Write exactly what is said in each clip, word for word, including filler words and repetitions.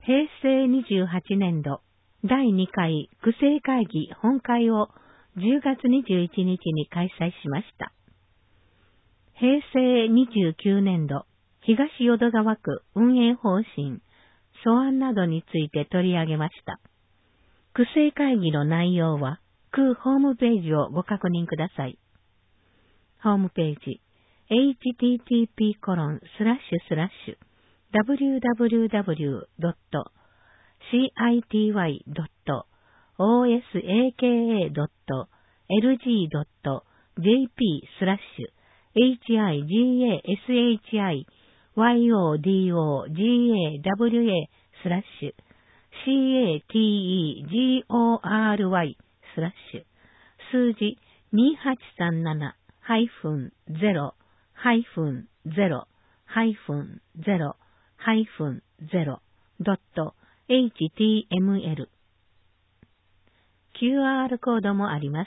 へいせいにじゅうはちねんどだいにかい区政会議本会をじゅうがつにじゅういちにちに開催しました。へいせいにじゅうきゅうねんど東淀川区運営方針、素案などについて取り上げました。区政会議の内容は、区ホームページをご確認ください。ホームページ、エイチティーティーピーコロンスラッシュスラッシュダブリューダブリューダブリュードットシーアイティーワイドットオーエスエーケーエードットエルジードットジェーピースラッシュエイチアイジーエーエスエイチアイワイオーディーオージーエーダブリューエースラッシュ シーエーティーイージーオーアールワイ スラッシュ数字 にはちさんなな ゼロ ゼロ ゼロ ゼロ ドット エイチティーエムエル キューアール コードもあります。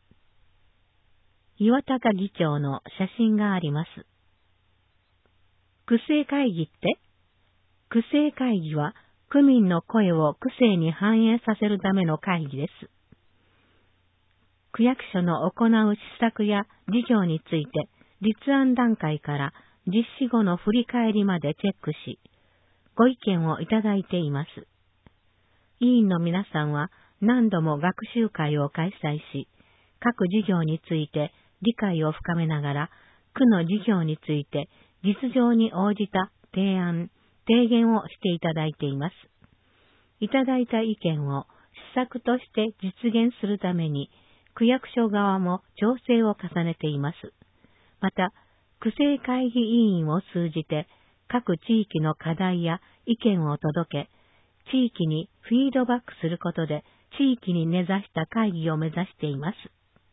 岩高議長の写真があります。区政会議って？区政会議は区民の声を区政に反映させるための会議です。区役所の行う施策や事業について立案段階から実施後の振り返りまでチェックし、ご意見をいただいています。委員の皆さんは何度も学習会を開催し、各事業について理解を深めながら、区の事業について実情に応じた提案、提言をしていただいています。いただいた意見を施策として実現するために、区役所側も調整を重ねています。また、区政会議委員を通じて、各地域の課題や意見を届け、地域にフィードバックすることで、地域に根ざした会議を目指しています。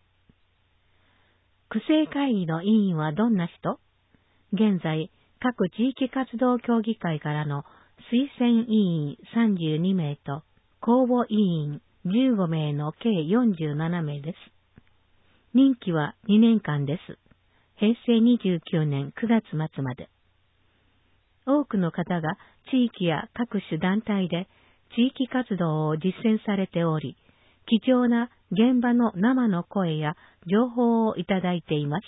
区政会議の委員はどんな人？現在、各地域活動協議会からの推薦委員さんじゅうにめいと公募委員じゅうごめいの計よんじゅうななめいです。任期はにねんかんです。へいせいにじゅうきゅうねんくがつまつまで。多くの方が地域や各種団体で地域活動を実践されており、貴重な現場の生の声や情報をいただいています。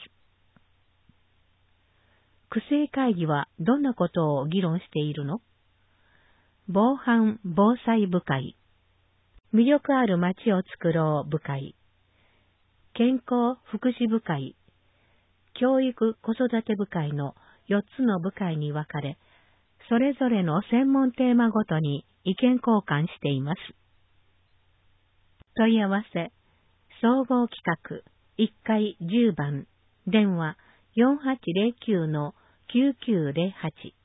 区政会議はどんなことを議論しているの？防犯・防災部会、魅力ある街を作ろう部会、健康・福祉部会、教育・子育て部会のよっつの部会に分かれ、それぞれの専門テーマごとに意見交換しています。問い合わせ、総合企画いっかいじゅうばん、電話 よんはちゼロきゅうのきゅうきゅうゼロはち